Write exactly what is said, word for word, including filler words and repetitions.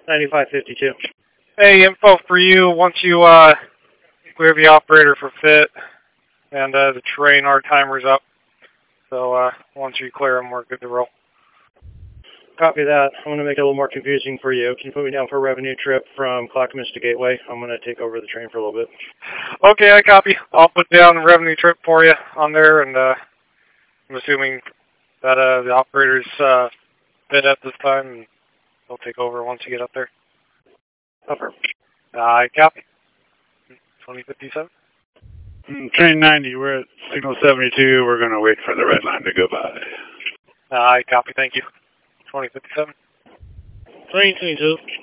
ninety-five fifty-two. Hey, info for you. Once you uh, clear the operator for fit and uh, the train, our timer's up. So uh, once you clear them, we're good to roll. Copy that. I'm going to make it a little more confusing for you. Can you put me down for a revenue trip from Clackamas to Gateway? I'm going to take over the train for a little bit. Okay, I copy. I'll put down the revenue trip for you on there, and uh, I'm assuming that uh, the operator's uh, fit at this time, and they'll take over once you get up there. Upper. I copy. twenty fifty-seven. Train ninety, we're at signal seventy-two. We're going to wait for the red line to go by. I copy. Thank you. twenty fifty-seven. twenty twenty-two.